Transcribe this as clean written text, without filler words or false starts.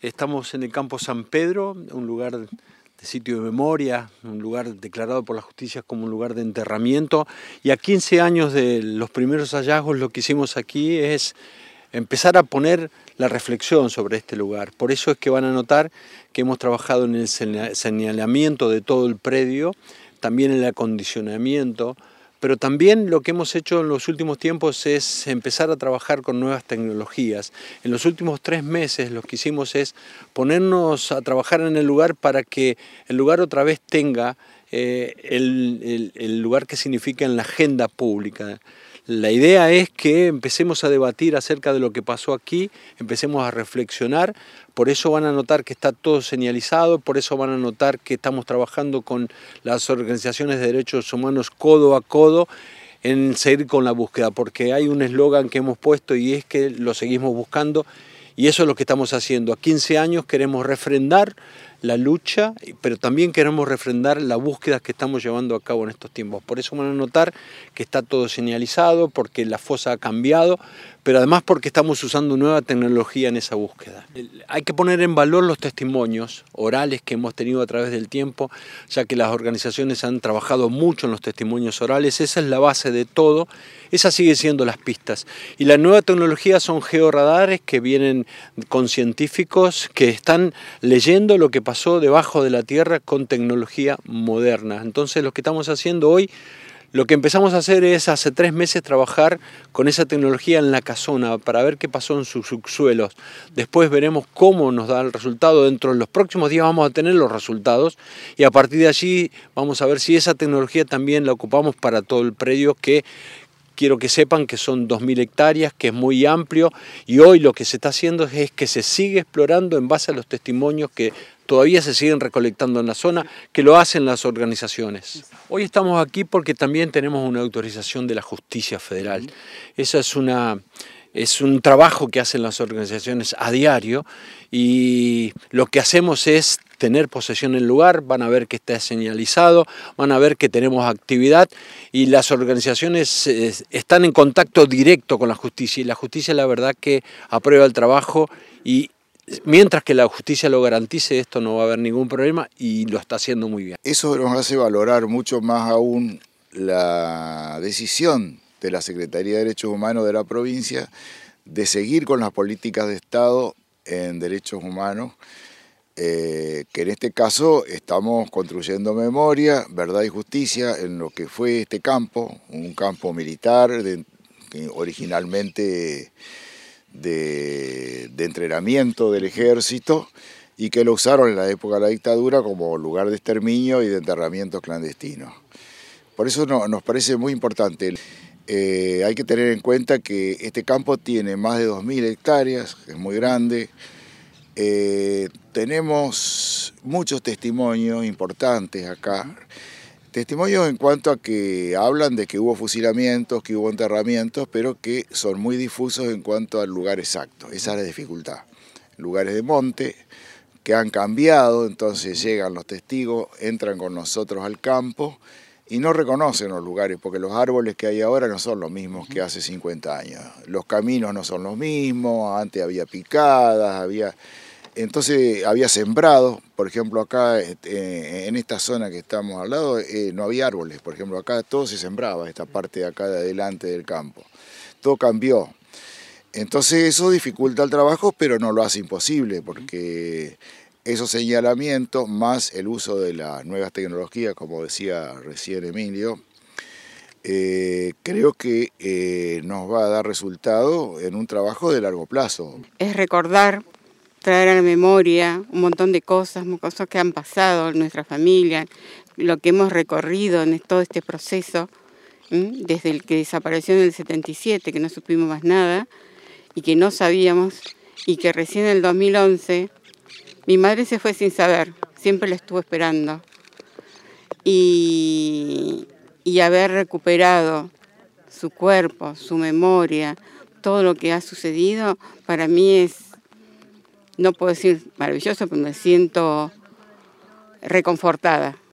Estamos en el campo San Pedro, un lugar de sitio de memoria, un lugar declarado por la justicia como un lugar de enterramiento. Y a 15 años de los primeros hallazgos, lo que hicimos aquí es empezar a poner la reflexión sobre este lugar. Por eso es que van a notar que hemos trabajado en el señalamiento de todo el predio, también en el acondicionamiento, pero también lo que hemos hecho en los últimos tiempos es empezar a trabajar con nuevas tecnologías. En los últimos 3 meses lo que hicimos es ponernos a trabajar en el lugar para que el lugar otra vez tenga el lugar que significa en la agenda pública. La idea es que empecemos a debatir acerca de lo que pasó aquí, empecemos a reflexionar, por eso van a notar que está todo señalizado, por eso van a notar que estamos trabajando con las organizaciones de derechos humanos codo a codo en seguir con la búsqueda, porque hay un eslogan que hemos puesto y es que lo seguimos buscando y eso es lo que estamos haciendo. A 15 años queremos refrendar la lucha, pero también queremos refrendar la búsqueda que estamos llevando a cabo en estos tiempos. Por eso van a notar que está todo señalizado, porque la fosa ha cambiado, pero además porque estamos usando nueva tecnología en esa búsqueda. Hay que poner en valor los testimonios orales que hemos tenido a través del tiempo, ya que las organizaciones han trabajado mucho en los testimonios orales, esa es la base de todo, esas siguen siendo las pistas. Y la nueva tecnología son georradares que vienen con científicos que están leyendo lo que pasó debajo de la tierra con tecnología moderna. Entonces lo que estamos haciendo hoy, lo que empezamos a hacer es hace 3 meses trabajar con esa tecnología en la casona para ver qué pasó en sus subsuelos. Después veremos cómo nos da el resultado. Dentro de los próximos días vamos a tener los resultados y a partir de allí vamos a ver si esa tecnología también la ocupamos para todo el predio, que quiero que sepan que son 2.000 hectáreas, que es muy amplio, y hoy lo que se está haciendo es que se sigue explorando en base a los testimonios que todavía se siguen recolectando en la zona, que lo hacen las organizaciones. Hoy estamos aquí porque también tenemos una autorización de la Justicia Federal. Esa es un trabajo que hacen las organizaciones a diario y lo que hacemos es tener posesión del lugar, van a ver que está señalizado, van a ver que tenemos actividad y las organizaciones están en contacto directo con la justicia y la justicia la verdad que aprueba el trabajo y mientras que la justicia lo garantice esto no va a haber ningún problema y lo está haciendo muy bien. Eso nos hace valorar mucho más aún la decisión de la Secretaría de Derechos Humanos de la provincia de seguir con las políticas de Estado en derechos humanos, que en este caso estamos construyendo memoria, verdad y justicia en lo que fue este campo, un campo militar originalmente de entrenamiento del ejército y que lo usaron en la época de la dictadura como lugar de exterminio y de enterramientos clandestinos. Por eso nos parece muy importante. Hay que tener en cuenta que este campo tiene más de 2.000 hectáreas, es muy grande. Tenemos muchos testimonios importantes acá. Testimonios en cuanto a que hablan de que hubo fusilamientos, que hubo enterramientos, pero que son muy difusos en cuanto al lugar exacto. Esa es la dificultad. Lugares de monte que han cambiado, entonces llegan los testigos, entran con nosotros al campo y no reconocen los lugares, porque los árboles que hay ahora no son los mismos que hace 50 años. Los caminos no son los mismos, antes había picadas, entonces había sembrado, por ejemplo acá en esta zona que estamos al lado no había árboles, por ejemplo acá todo se sembraba, esta parte de acá de adelante del campo. Todo cambió. Entonces eso dificulta el trabajo, pero no lo hace imposible, porque esos señalamientos, más el uso de las nuevas tecnologías, como decía recién Emilio, creo que nos va a dar resultado en un trabajo de largo plazo. Es recordar, traer a la memoria un montón de cosas que han pasado en nuestra familia, lo que hemos recorrido en todo este proceso, desde el que desapareció en el 77, que no supimos más nada y que no sabíamos, y que recién en el 2011 mi madre se fue sin saber, siempre la estuvo esperando. Y haber recuperado su cuerpo, su memoria, todo lo que ha sucedido, para mí es, no puedo decir maravilloso, pero me siento reconfortada.